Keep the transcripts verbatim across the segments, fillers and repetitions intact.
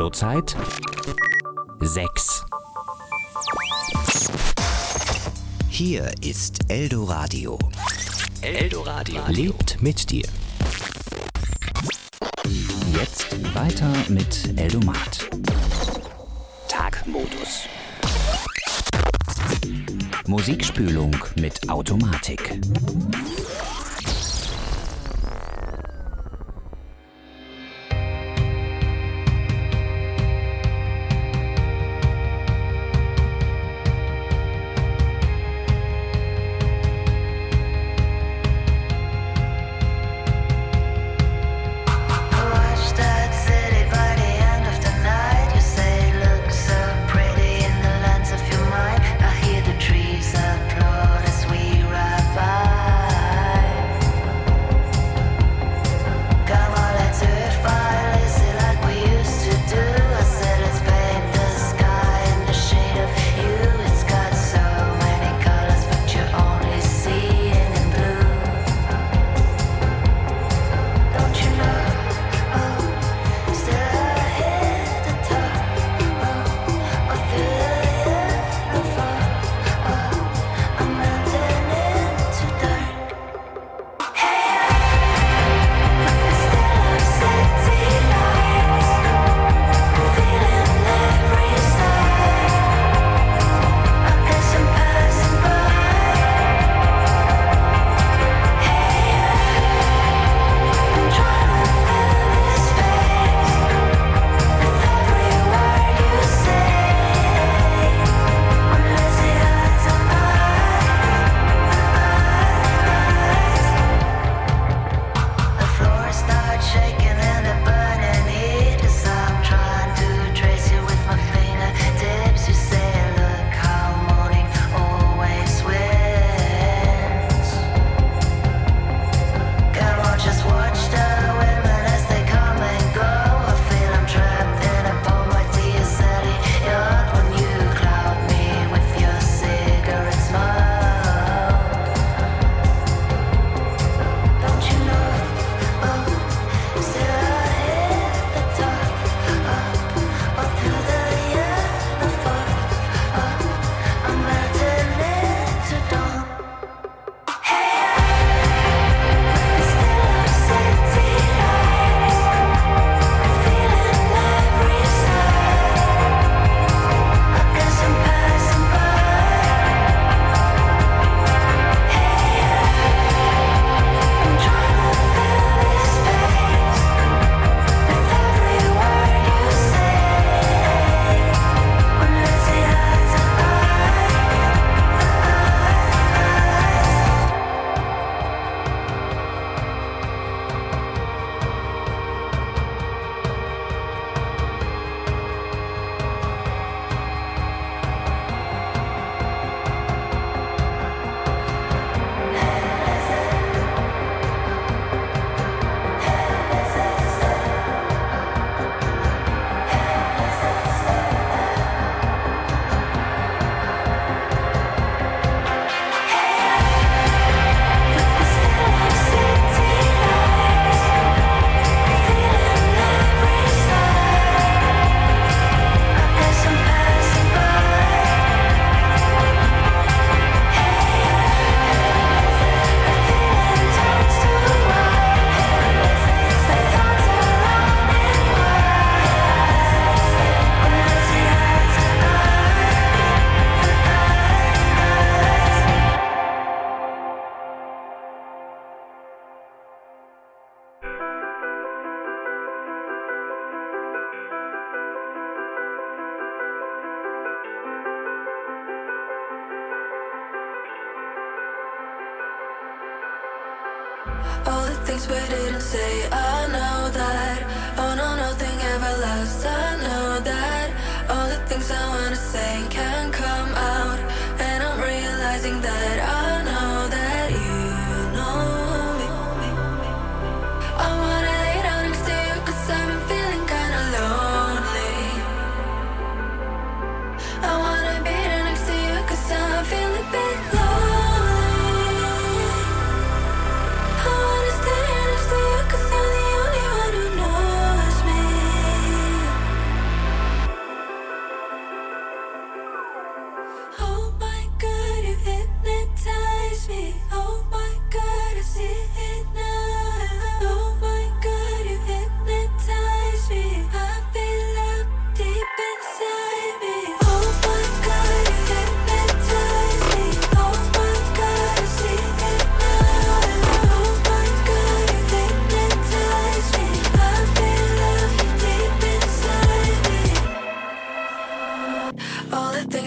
Zurzeit sechs. Hier ist Eldoradio. Eldoradio lebt mit dir. Jetzt weiter mit Eldomat. Tagmodus. Musikspülung mit Automatik. Trees applaud as we ride by.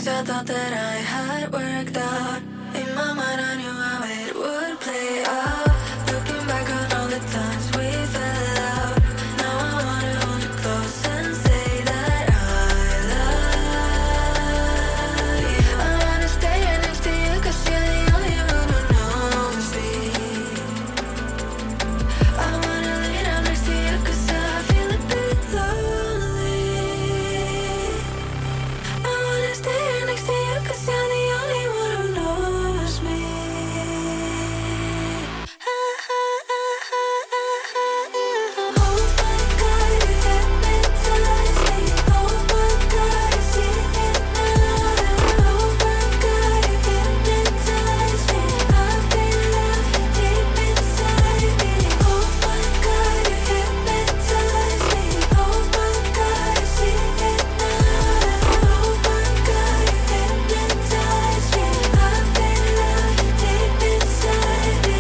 I thought that I had worked out. In my mind I knew how it would play out. Looking back on all the times we fell out, now I wanna hold you close and say that I love you. I wanna stay right next to you, cause you're the only one who knows me. I wanna lay down next to you, cause I feel a bit lonely. I wanna stay right next to you, cause you're the only one who knows me. Oh my God, you hypnotize me. Oh my God, I see it now. Oh my God, you hypnotize me. I feel love deep inside me. Oh my God, you hypnotize me. Oh my God, I see it now. Oh my God, you hypnotize me. I feel love deep inside me.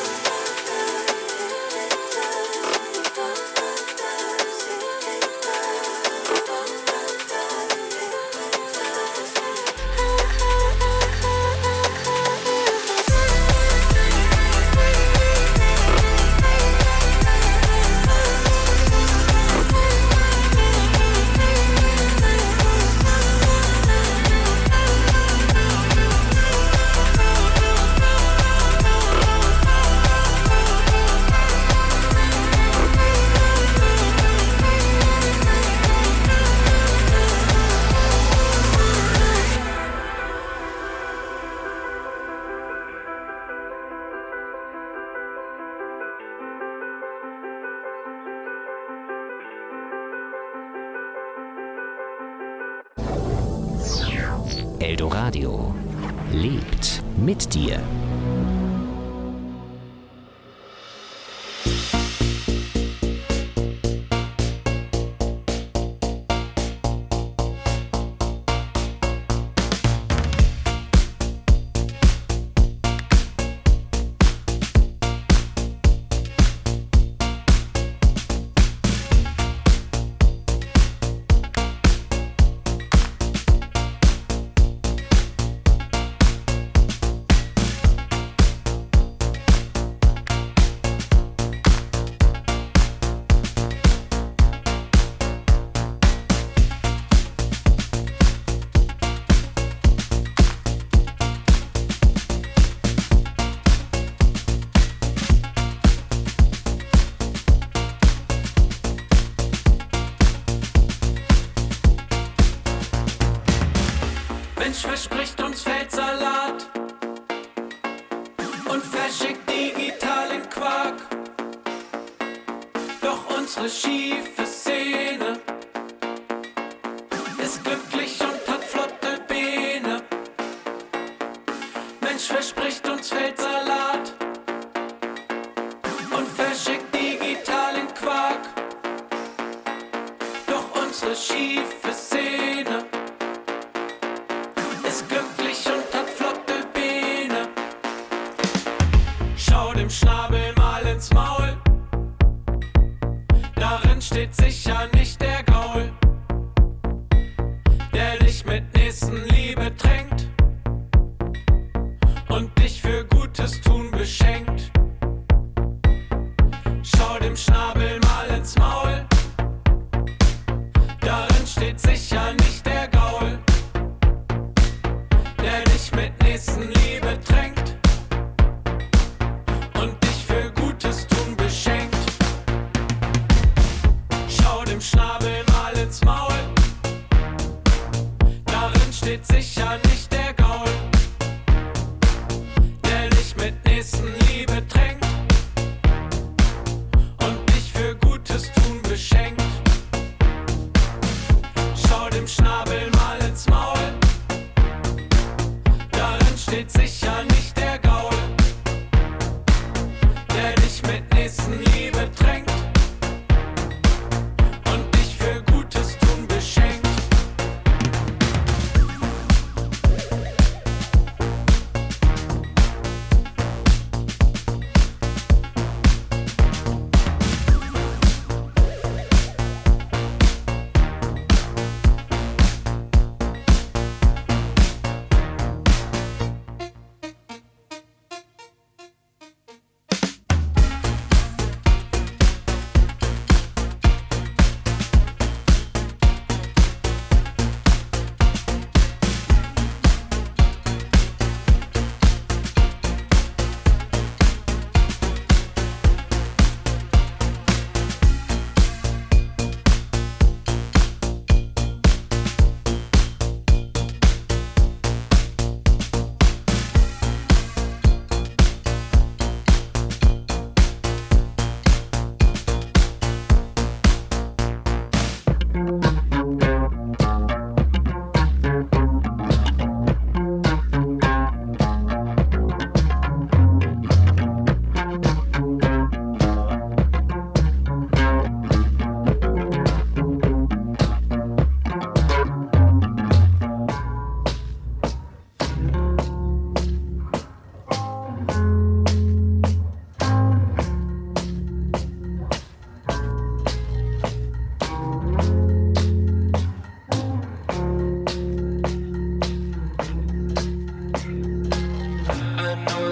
Eldoradio lebt mit dir. Mensch verspricht uns Feldsalat und verschickt digitalen Quark. Doch unsere schiefe Szene ist glücklich und hat flotte Beine. Mensch verspricht uns Feldsalat und verschickt digitalen Quark. Doch unsere schiefe Szene ist glücklich und hat flotte Beine. Schau dem Schnabel mal ins Maul, darin steht sicher nicht der Gaul, der dich mit Nächstenliebe drängt und dich für Gutes tun beschenkt. Schau dem Schnabel mal ins Maul, darin steht sicher nicht der Gaul, der dich mit Nächstenliebe drängt und dich für Gutes tun beschenkt. Schau dem Schnabel mal ins Maul, darin steht sicher nicht der Gaul, der dich mit Nächstenliebe drängt und dich für Gutes tun beschenkt. Schau dem Schnabel mal ins Maul, darin steht sicher nicht der Gaul, der dich mit Nächstenliebe drängt und dich für Gutes tun beschenkt.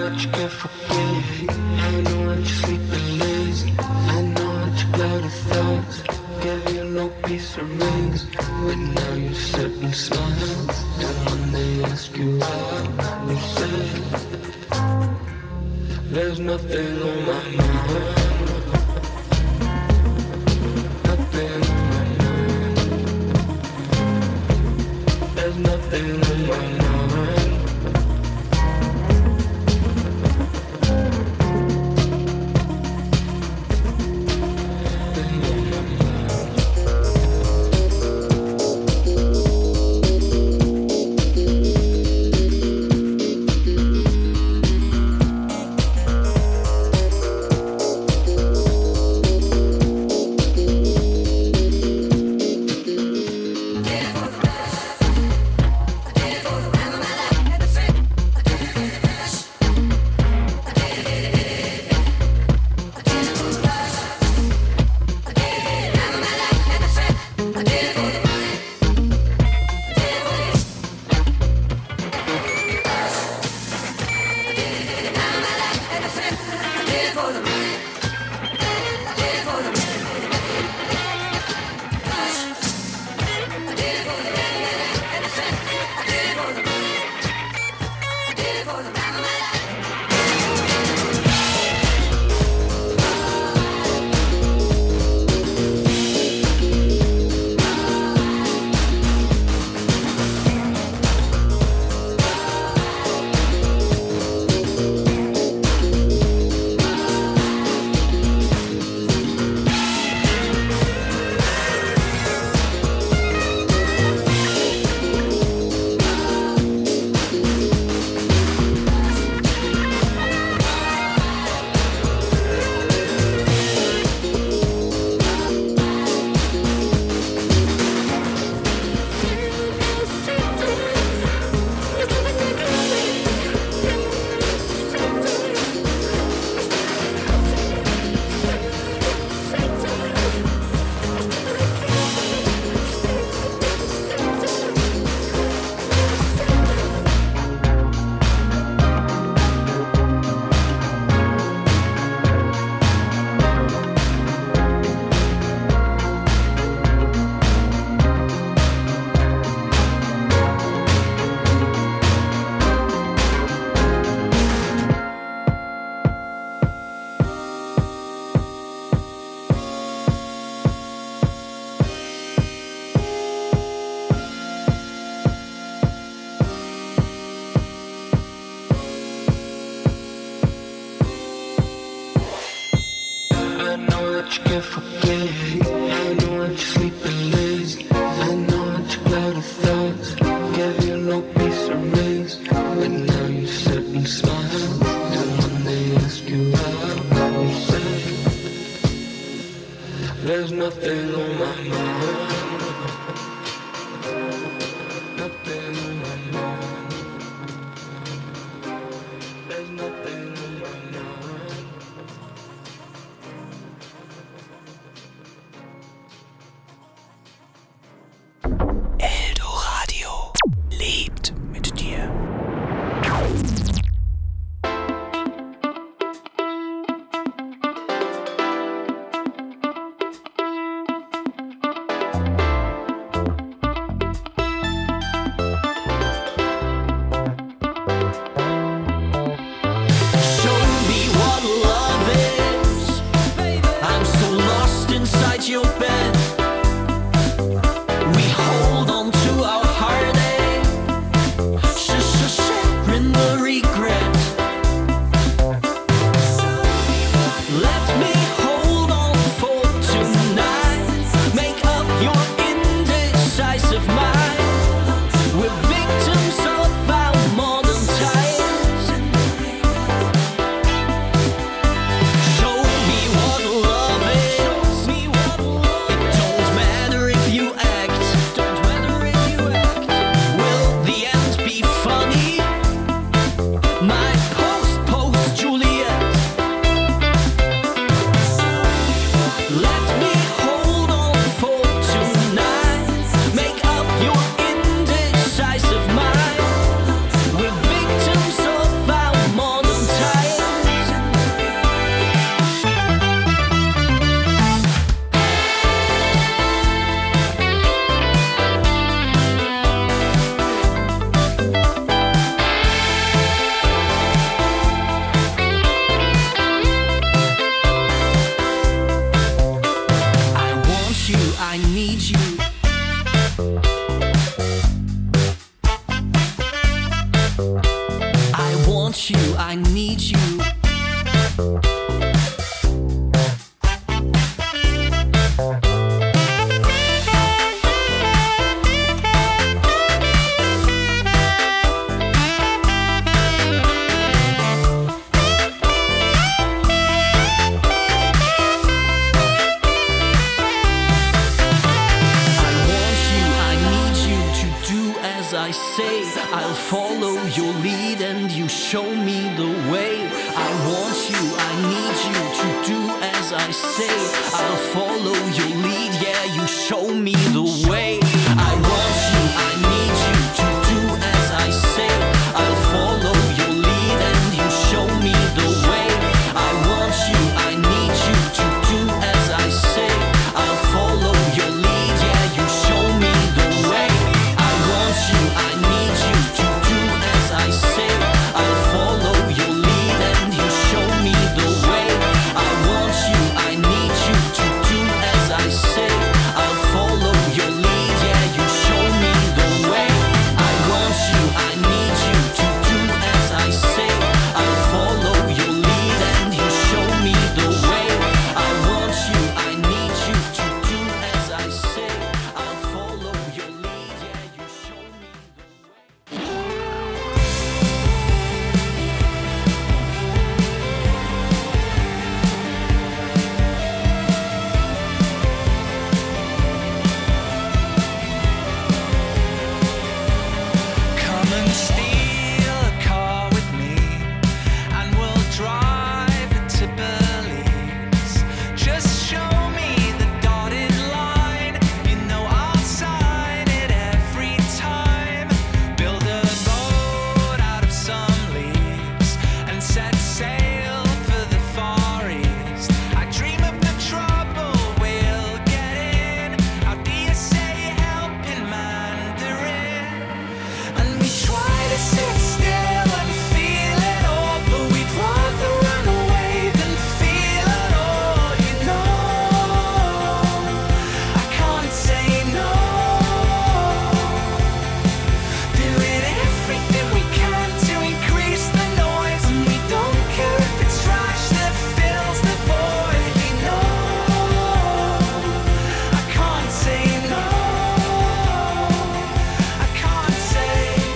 that you can't forget. I know that you're sleeping lazy. I know that you got a thoughts. Gave you no peace of rings, but now you sit and smile. And when they ask you out, you say there's nothing on my mind. Nothing on my mind. There's nothing on my mind. There's nothing on my mind. Nothing on my mind. There's nothing on my mind. Eldoradio lebt mit dir. I want you, I need you. I say, I'll follow your lead and you show me the way. I want you, I need you to do as I say. I'll follow your lead, yeah, you show me the way. I want you, I need you to do as I say. I'll follow your lead and you show me the way. I want you, I need you to do as I say. I'll follow your lead, yeah, you show me the way. I want you, I need you to do as I say. I'll follow your lead and you show me the way. I want you, I need you to do as I say. I'll follow your lead, yeah, you show me the way. I want you, I need you to do as I say. I'll follow your lead and you show me the way. I want you, I need you to do as I say. I'll follow your lead, yeah, you show me the way. Come and steal a car with me, and we'll drive it to Belize. Just show me the dotted line, you know I'll sign it every time. Build a boat out of some leaves and set sail for the Far East. I dream of the trouble we'll get in. How do you say help in Mandarin? And we try to sit still and feel it all, but we'd rather run away than feel it all, you know. I can't say no. Doing everything we can to increase the noise, and we don't care if it's trash that fills the void, you know. I can't say no. I can't say.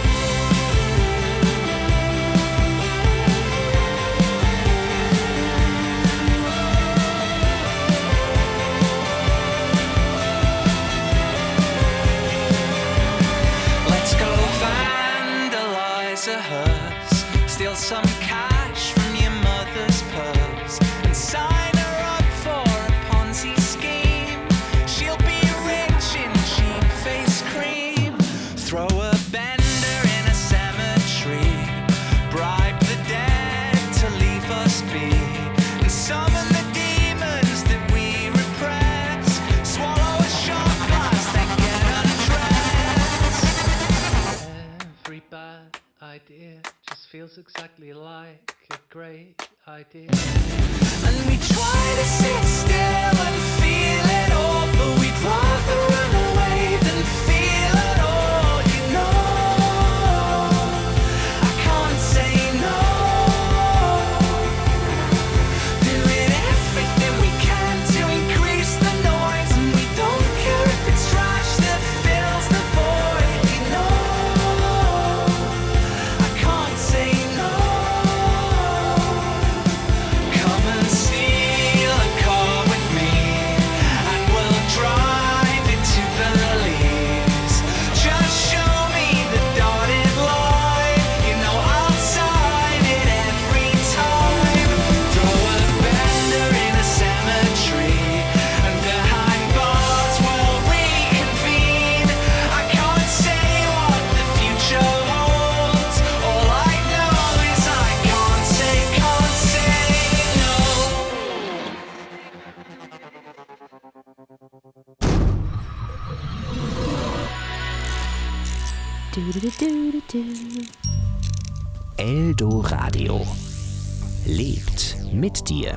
Let's go vandalize a hearse, steal some cash from your mother's purse, and sign her up for a Ponzi scheme. She'll be rich in cheap face cream. Throw a bender in a cemetery, bribe the dead to leave us be, and summon the demons that we repress. Swallow a shot glass, then get undressed. Every bad idea just feels exactly like a great idea. And we try to sit still and feel it all, but we'd rather run away than feel it all, you know. I can't say no. Doing everything we can to increase the noise, and we don't care if it's trash that fills the void, you know. I can't say no. Come and steal a car with me, and we'll drive it to Belize. Just show me the dotted line, you know I'll sign it every time. Throw a bender in a cemetery, and behind bars we'll reconvene. I can't say what the future holds. All I know is I can't say, can't say no. Eldoradio. Lebt mit dir.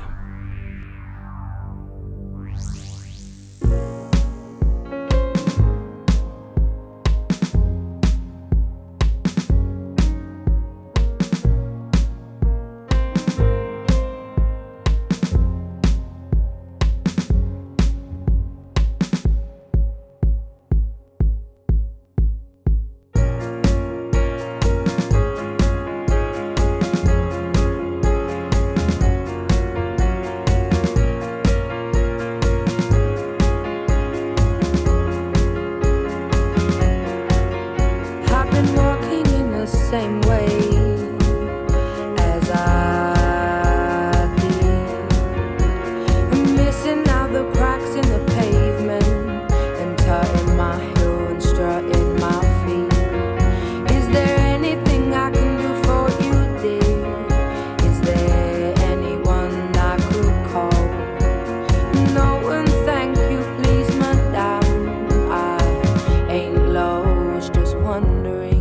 away as I did. I'm missing out the cracks in the pavement and tutting my heel and strutting my feet. Is there anything I can do for you, dear? Is there anyone I could call? No, and thank you, please, madame. I ain't lost, just wondering.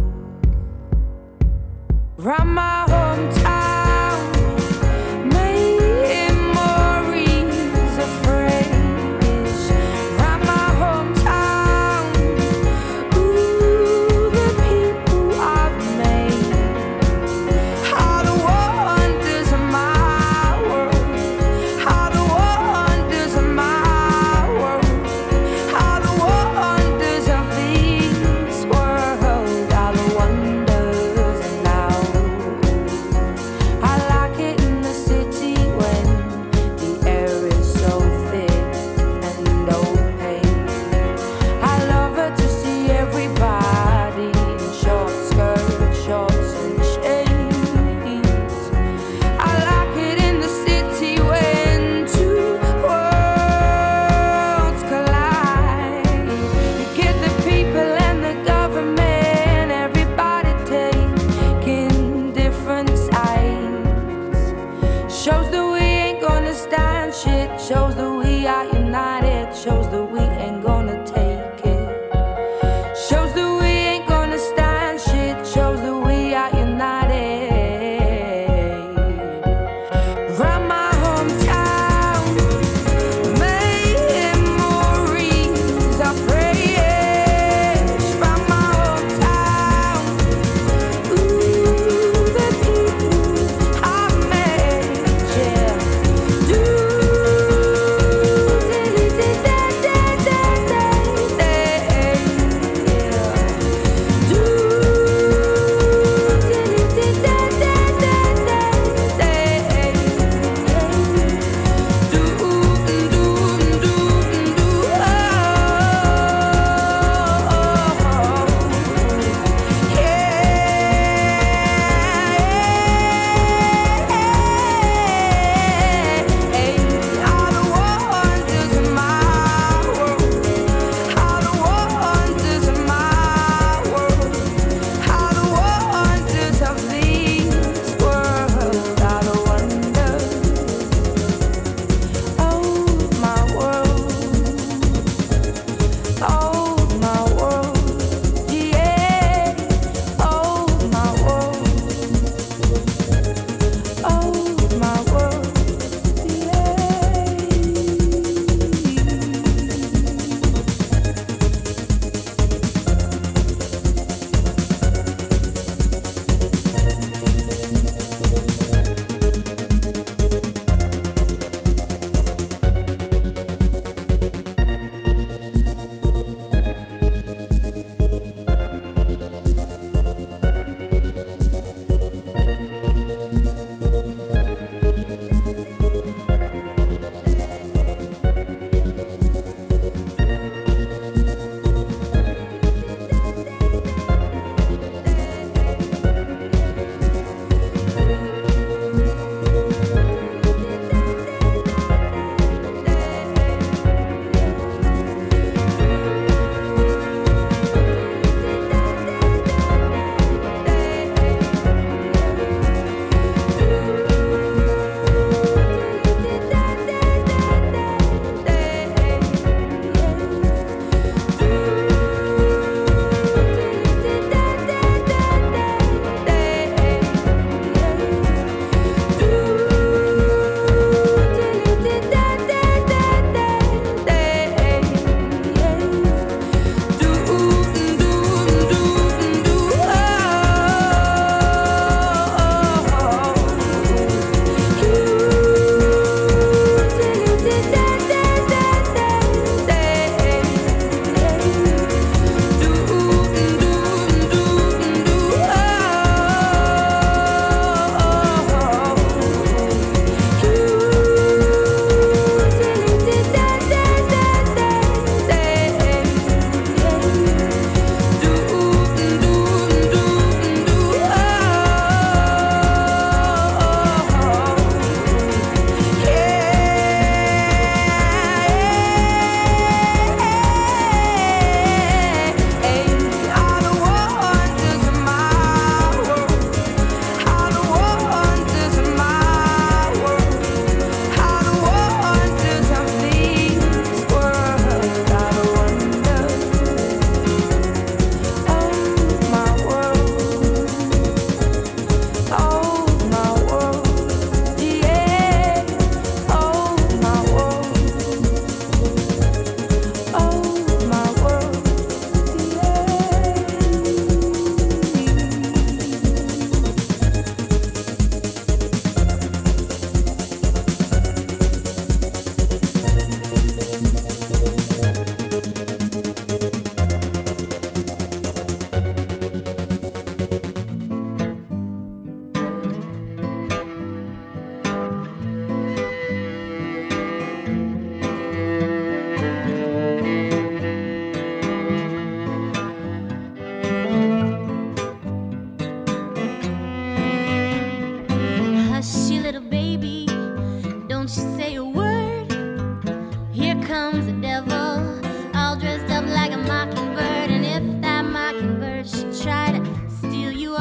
Round my hometown, memories of phrase. Round my hometown, ooh, the people I've made. All the wonders of my world, all the wonders of my world, all the wonders of this world, all the wonders, and now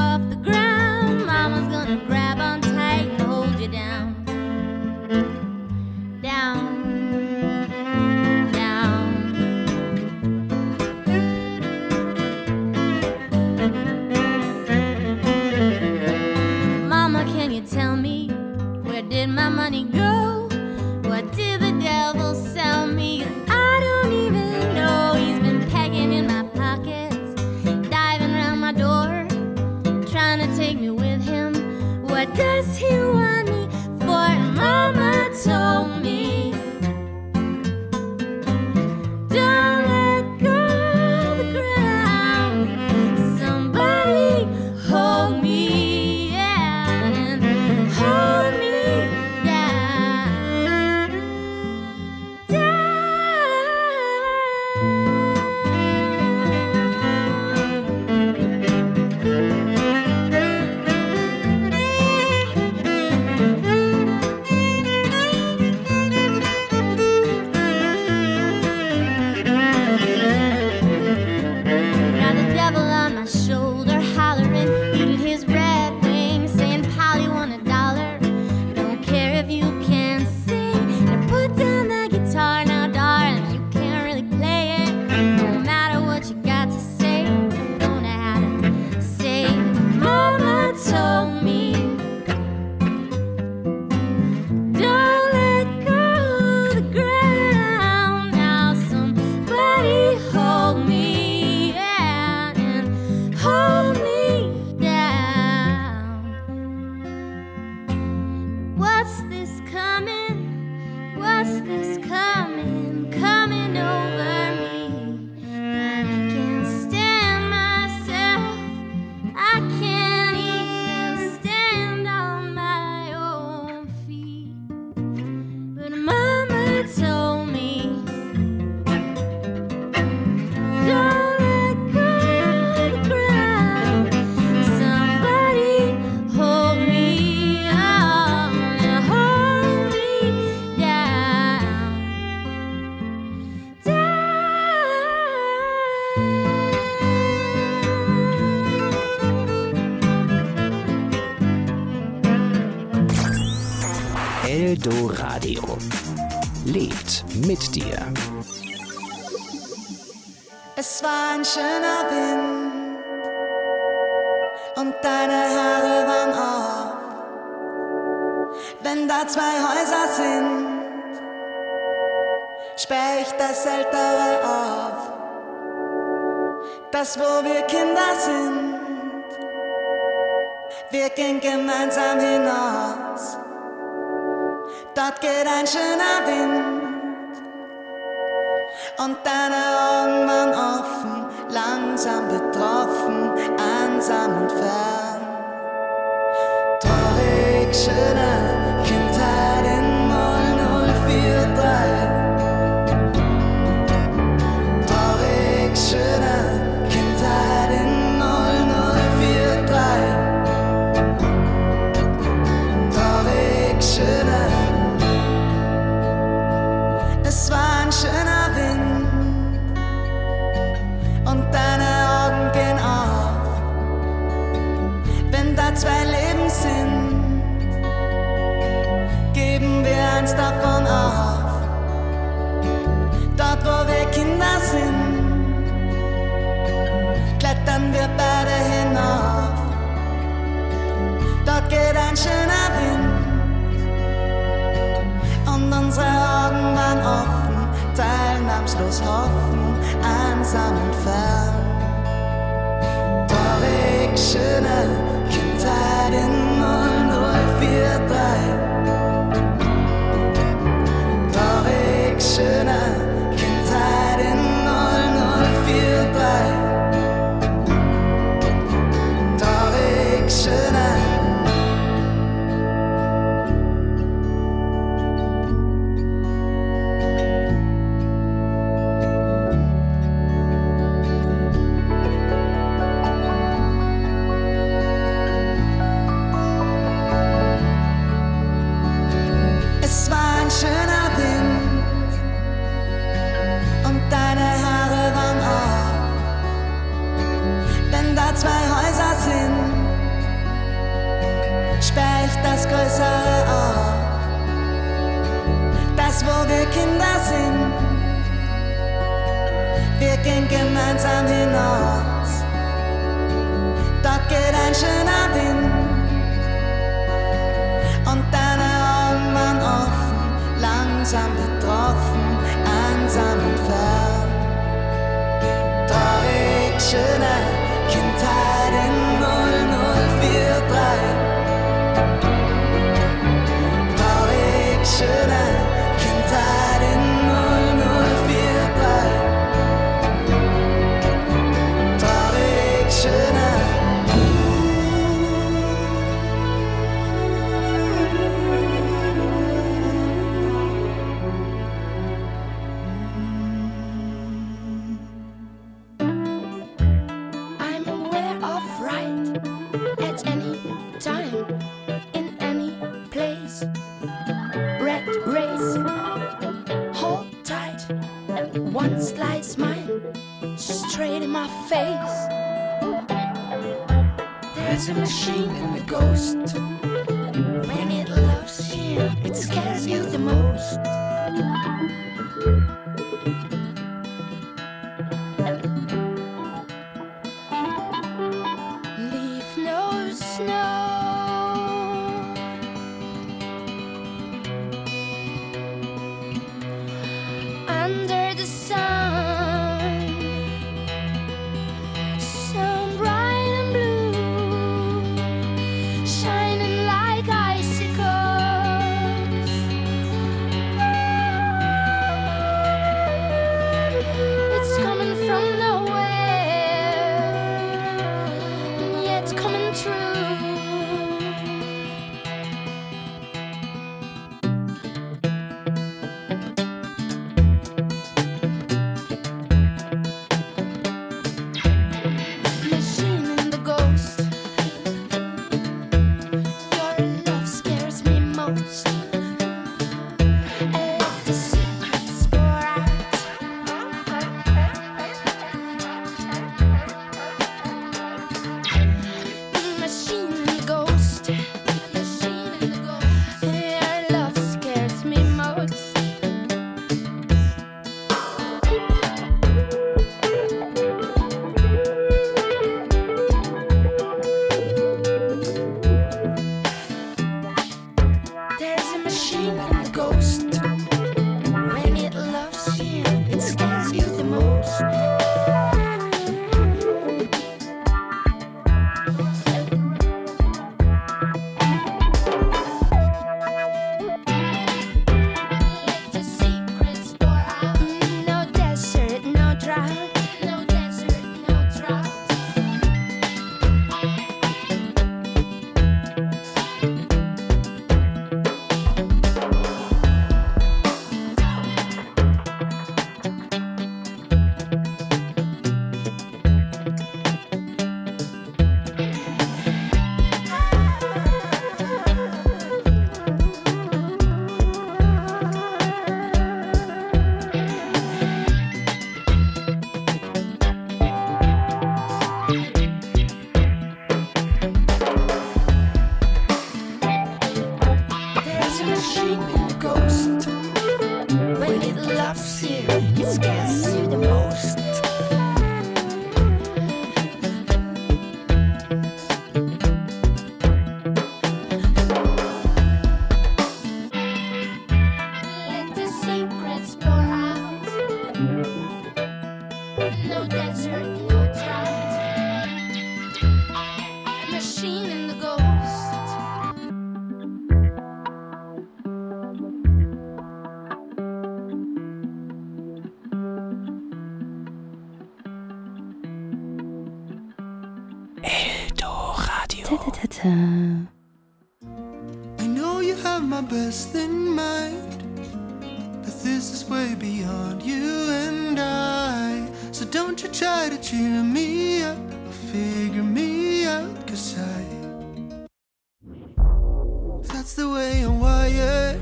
off the ground, mama's gonna grab on tight and hold you down. Down. Tell me, where did my money go? What did the devil sell me? I don't even know. He's been pegging in my pockets, diving around my door, trying to take me with him. What does he want me for? Mama told me, don't let go of the ground. Somebody hold me. Hold me down, down. Got the devil on my shoulder, hollering, eating his red wings, saying, Polly, want a dollar? Don't care if you can sing. Now put down that guitar now, darling. You can't really play it. No matter what you got to say, you don't know how to say it. Mama told me, don't let go of the ground. Now somebody hold me, yeah, and hold me down. What's this coming? What's this coming? Coming over me. I can't stand myself. I can't even stand on my own feet. But Mama told me, don't let go of the ground. Somebody hold me on and hold me down, Eldoradio lebt mit dir. Es war ein schöner Wind und deine Haare waren auf. Wenn da zwei Häuser sind, sperr ich das ältere auf. Das, wo wir Kinder sind, wir gehen gemeinsam hinaus. Dort geht ein schöner Wind und deine Augen waren offen, langsam betroffen, einsam und fern. Traurig, schöne Kindheit in null null vier drei. Traurig, schöne Kindheit in null null vier drei. Traurig, schöne. Es war ein schöner Wind und deine Augen gehen auf. Wenn da zwei Leben sind, geben wir eins davon auf. Dort, wo wir Kinder sind, klettern wir beide hinauf. Dort geht ein schöner Wind und unsere Augen waren offen, teilnahmslos hoffen, einsam und fern. Traurig, schöne Kindheit in null null vier drei. Traurig, schöne Kindheit in null null vier drei. Traurig, schöne. gehen gemeinsam hinaus. Dort geht ein schöner Wind und deine Augen waren offen, langsam betroffen, einsam und fern. Traurig, schöne Kindheit in null null vier drei. Traurig, schöne Kindheit in null null vier drei. Traurig, schöne. I'm aware of right at any time, in any place. Red race, hold tight. One slice mine, straight in my face. There's a machine and a ghost. When it loves you, it scares you the most. Leave no snow. Under the sun, so bright and blue, shining like icicles. It's coming from nowhere, and yet coming true. Machine and the ghost. Your love scares me most. I let the secrets pour out. Machine and the ghost. Machine and the ghost. Your love scares me most. There's a machine and a ghost. When it loves you, it scares you the most. Let the secrets pour out. No desert, no drought. No desert, no drought. There's a machine and a ghost. When it loves you, it scares you the most. Let the secrets pour out. No desert, no drought. A machine and the ghost. Ta-ta-ta-ta. I know you have my best in mind, but this is way beyond you and I. So don't you try to cheer me up or figure me out, 'cause I, that's the way I'm wired.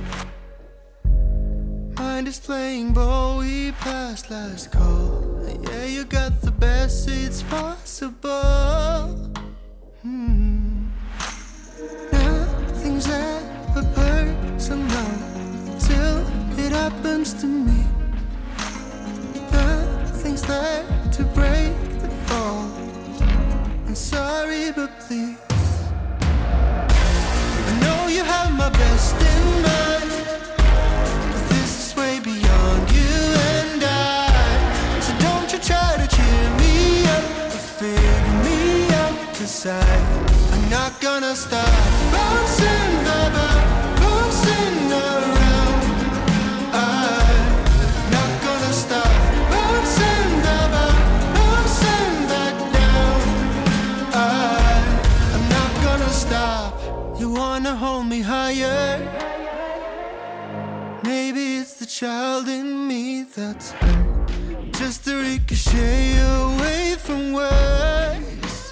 Mind is playing ball, we passed last call. Yeah, you got the best seats possible. Hmm. Nothing's ever personal till it happens to me. Nothing's there side. I'm not gonna stop bouncing about, bouncing around. I'm not gonna stop bouncing about, bouncing back down. I, I'm not gonna stop. You wanna hold me higher? Maybe it's the child in me that's hurt, just a ricochet away from words.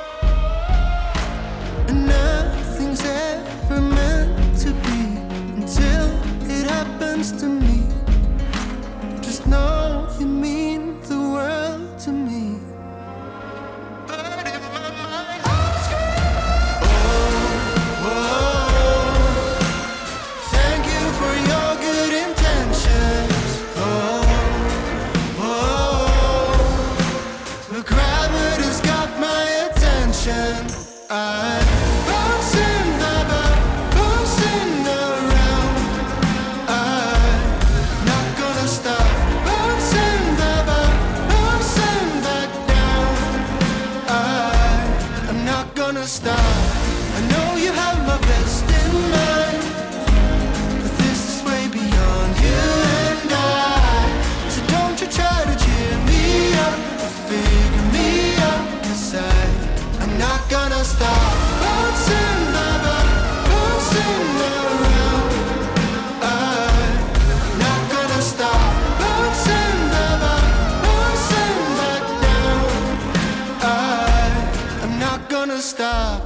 And nothing's ever meant to be until it happens to me. Just know you mean the world to me. But in my mind I'm screaming, oh, oh, thank you for your good intentions. Oh, oh, the gravity's got my attention. I'm bouncing about, bouncing around. I'm not gonna stop bouncing about, bouncing back down. I, I'm not gonna stop. I know you have my best in mind, but this is way beyond you and I. So don't you try to cheer me up or figure me out, 'cause I, I'm not gonna stop bouncing about, bouncing around. I'm not gonna stop bouncing about, bouncing back down. I, I'm not gonna stop.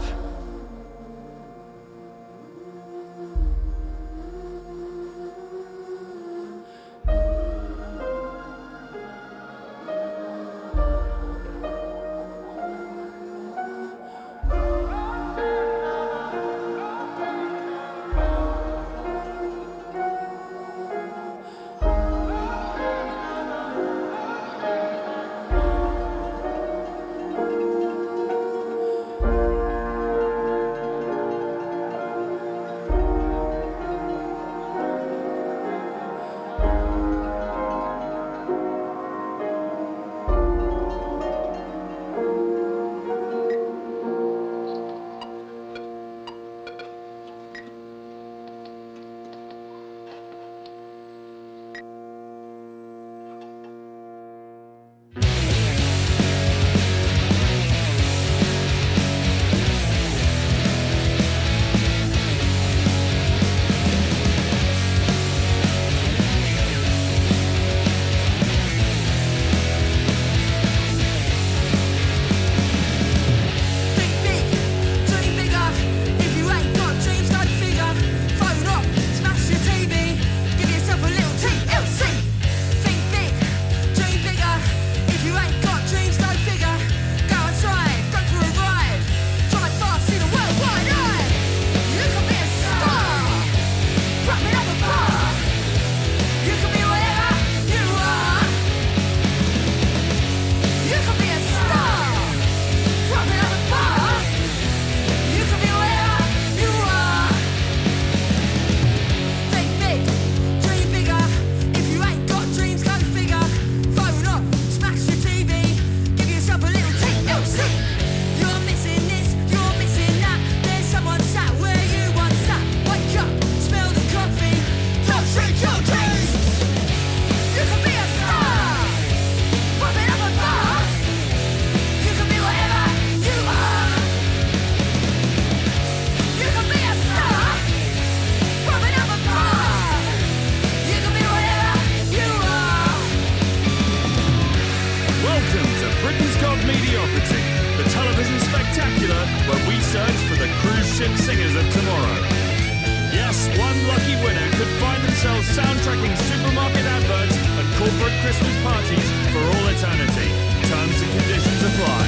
soundtracking supermarket adverts and corporate Christmas parties for all eternity. Terms and conditions apply.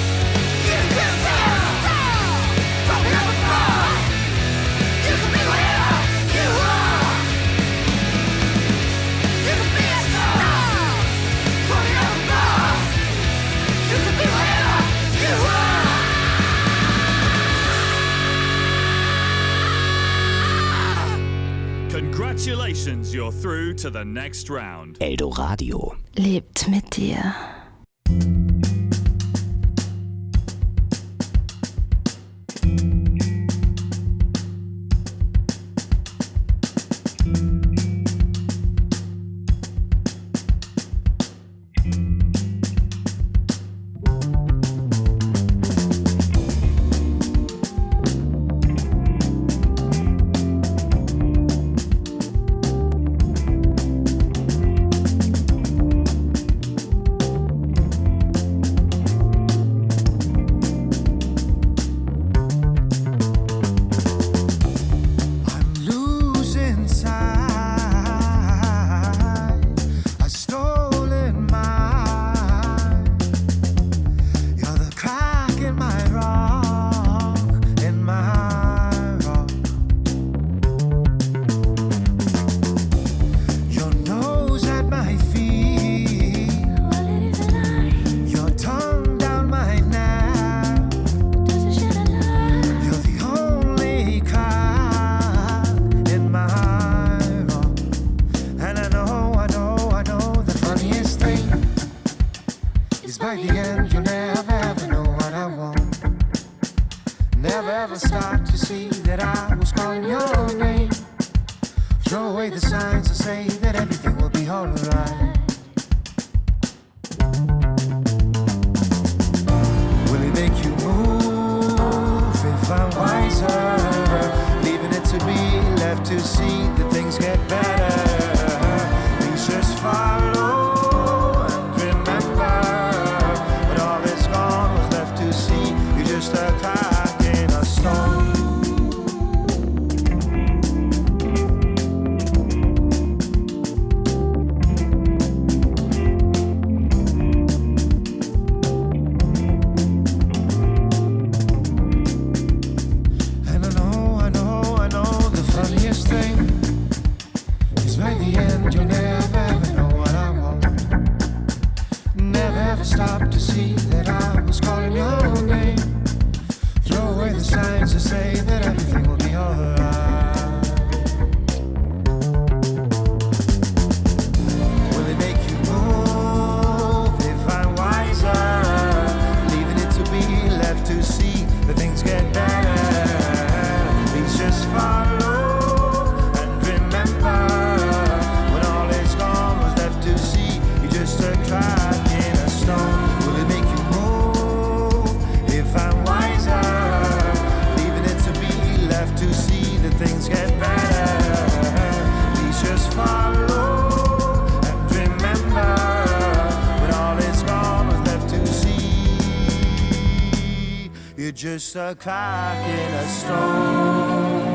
You can be a star from another bar. You can be whatever you are. You can be a star from another bar. You can be whatever you are. Congratulations, you're through to the next round. Eldoradio. Lebt mit dir. never ever stopped to see that I was calling your name. Throw away the signs and say that everything will be alright. Will it make you move if I'm wiser? Leaving it to be left to see that things get better. Please just follow and remember, when all is gone, what's left to see? You're just a clock in a stone. Stop to see that I was calling your name. Throw away the signs to say that everything will be alright. Will it make you move if I'm wiser? Leaving it to be left to see that things get better. Please just follow and remember, when all is gone, what's left to see? You're just a cloud. Will it make you move if I'm wiser? Leaving it to be left to see that things get better. Please just follow and remember, when all is gone, what's left to see? You're just a clock in a stone.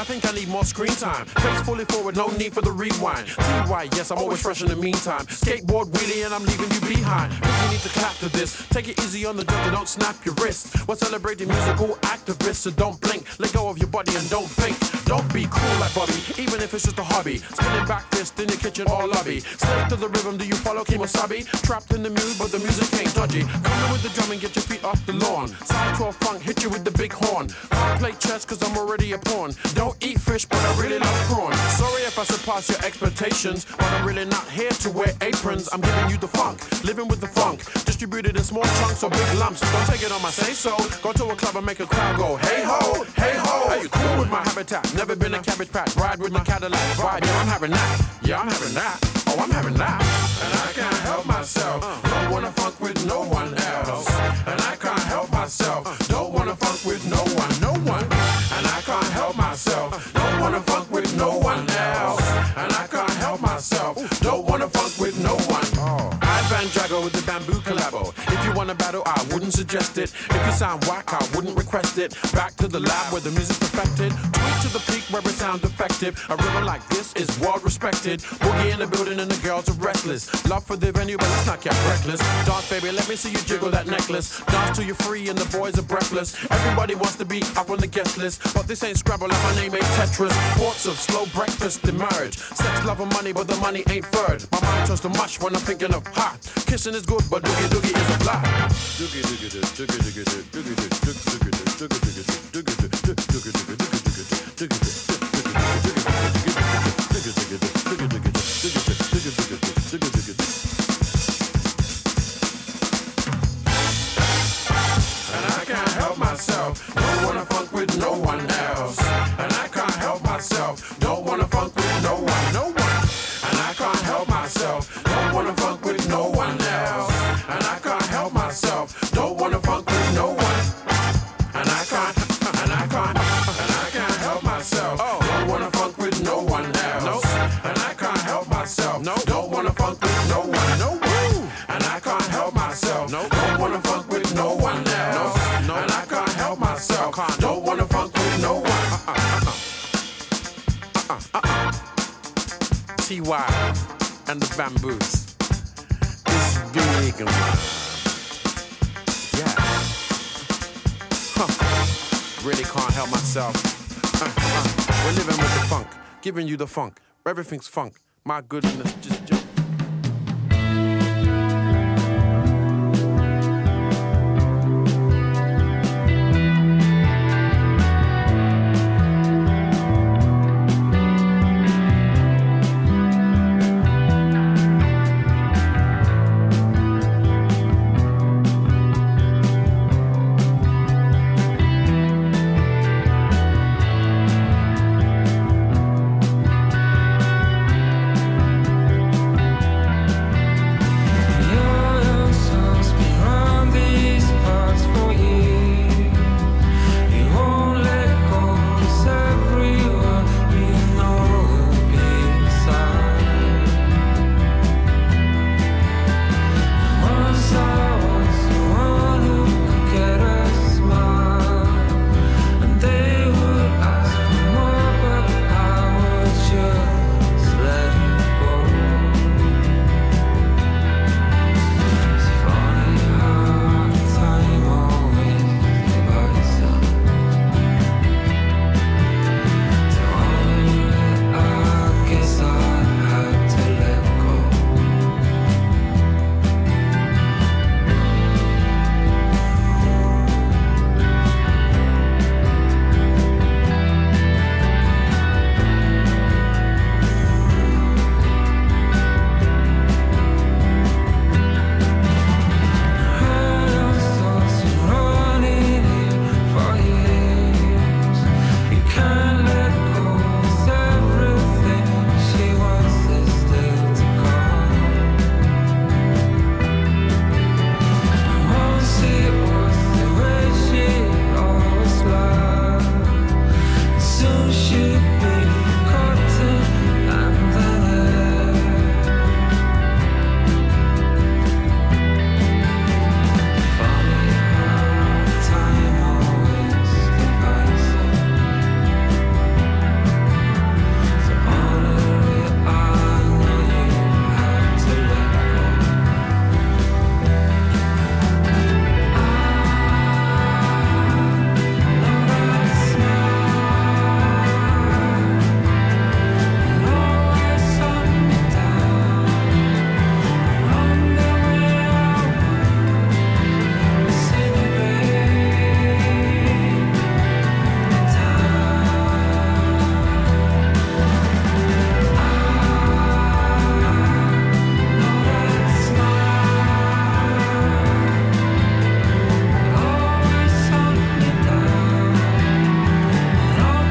think I need more screen time. Face fully forward, no need for the rewind. T Y, yes, I'm always fresh in the meantime. Skateboard wheelie and I'm leaving you behind. You need to clap to this. Take it easy on the jump and don't snap your wrist. We're celebrating musical activists, so don't blink. Let go of your body and don't think. Don't be cool like Bobby, even if it's just a hobby. Spinning back fist in your kitchen or lobby. Slave to the rhythm, do you follow Kemosabe? Trapped in the mood, but the music ain't dodgy. Come in with the drum and get your feet off the lawn. Side twelve funk, hit you with the big horn. Can't play chess cause I'm already a pawn. Don't eat fish, but I really love prawn. Sorry if I surpass your expectations, but I'm really not here to wear aprons. I'm giving you the funk, living with the funk. Distributed in small chunks or big lumps. Don't take it on my say so. Go to a club and make a crowd go, hey ho, hey ho. Are you cool with my habitat? Never been a cabbage patch. Ride with my Cadillac. Vibe, yeah, I'm having that. Yeah, I'm having that. Oh, I'm having that. And I can't help myself. Don't wanna funk with no one else. And I can't help myself. Don't wanna funk with no one, no one. And I can't help myself. Don't wanna funk with no one else. And I can't help myself. Don't wanna funk with no one. Van Drago with the bamboo collabo. If you wanna battle, I wouldn't suggest it. If you sound whack, I wouldn't request it. Back to the lab where the music's perfected. Tweet to the peak where it sounds effective. A rhythm like this is world respected. Boogie in the building and the girls are restless. Love for the venue, but let's not get reckless. Dance, baby, let me see you jiggle that necklace. Dance till you're free and the boys are breathless. Everybody wants to be up on the guest list, but this ain't Scrabble like my name ain't Tetris. Quarts of slow breakfast emerge. Sex, love, and money, but the money ain't third. My mind turns to mush when I'm thinking of hot. Kissing is good, but doogie doogie is a lie. Doogie doogie doogie doogie doogie doogie doogie doogie doogie doogie And I can't help myself. Don't wanna funk with no one else. And I can't help myself. Don't wanna funk with no one, no one. And I can't help myself. Don't wanna funk with no one else. And I can't help myself. Don't wanna funk with no one. And I can't, and I can't, and I can't help myself. Don't wanna funk with no one else. And I can't help myself. Don't wanna funk with no one. No. And I can't help myself. Don't wanna funk with no one else. And I can't help myself. Don't wanna funk with no one. T Y and the Bamboos. It's big, man. Yeah. Huh. Really can't help myself. Uh, uh. We're living with the funk, giving you the funk. Everything's funk. My goodness, just jump. Can